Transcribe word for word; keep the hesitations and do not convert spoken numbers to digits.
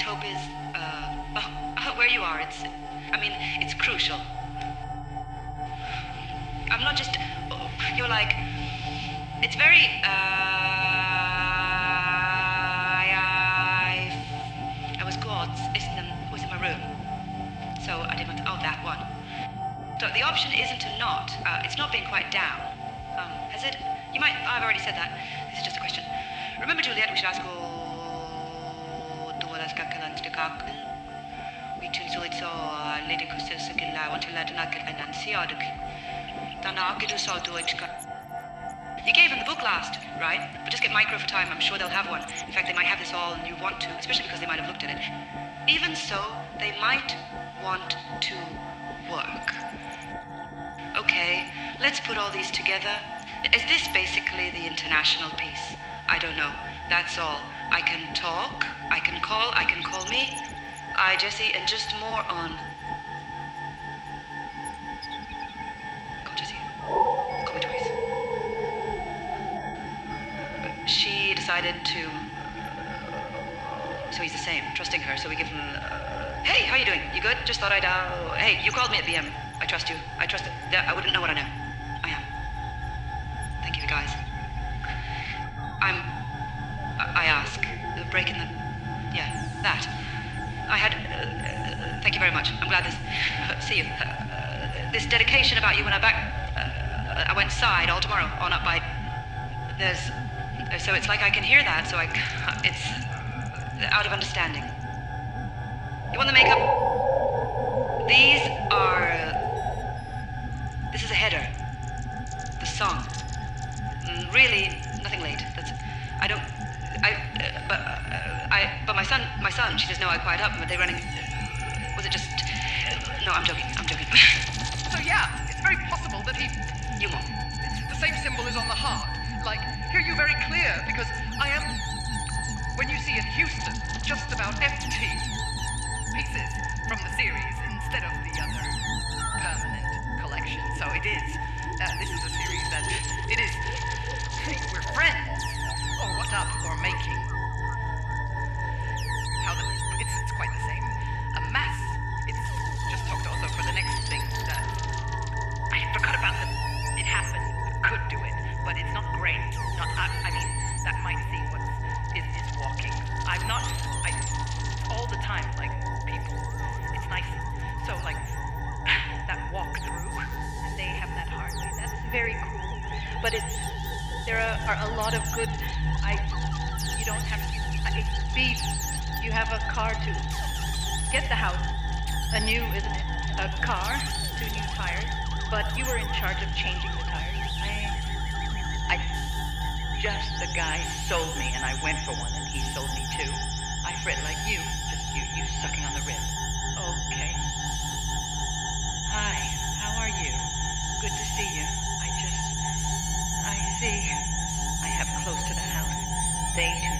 hope is, uh, oh, where you are, it's, I mean, it's crucial. I'm not just, oh, you're like, it's very, uh, I, I was God's, was in my room. So I didn't, oh, that one. So the option isn't to not, uh, it's not being quite down. Um, has it? You might, I've already said that. This is just a question. Remember, Juliet, we should ask, you gave them the book last, right? But just get Micro for time, I'm sure they'll have one. In fact, they might have this all and you want to, especially because they might have looked at it. Even so, they might want to work. Okay, let's put all these together. Is this basically the international piece? I don't know. That's all. I can talk, I can call, I can call me. I, Jessie, and just more on... Call Jessie. Call me twice. She decided to... So he's the same, trusting her, so we give him... Uh, hey, how you doing? You good? Just thought I'd... Uh, hey, you called me at B M. I trust you. I trust it. I wouldn't know what I know. I am. Thank you, guys. I'm... I ask. The break in the... Yeah, that. I had... Uh, thank you very much. I'm glad this... Uh, see you. Uh, this dedication about you when I'm back... Uh, I went side all tomorrow, on up by... There's... So it's like I can hear that, so I... It's... out of understanding. You want the makeup? These are... This is a header. The song. Mm, really, nothing late. That's... I don't... I... Uh, but... Uh, I... But my son... My son, she says, no, I quiet up. Were they running... Was it just... No, I'm joking. I'm joking. So yeah, it's very possible that he... You more. It's the same symbol as on the heart. Like, hear you very clear, because I am... When you see in Houston, just about empty pieces from the series instead of the other permanent collection. So it is, uh, this is a series that, it is, we're friends, or what up, or making. How the, it's, it's quite the same. A mass, it's just talked also for the next thing that, I forgot about the, it happened, could do it, but it's not great. Not, I, I mean, that might seem what is, is walking. I'm not, I, all the time, like, people, it's nice. So, like, that walk through, and they have that heart, that's very cool. But it's, there are, are a lot of good, I, you don't have to, I, be, you have a car to get the house, a new, isn't it, a car, two new tires, but you were in charge of changing the tires. I, I, just the guy sold me, and I went for one, and he sold me two. I fret like you, just you, you sucking on the rib. Okay. Hi, how are you? Good to see you. I just, I see. I have close to the house. They too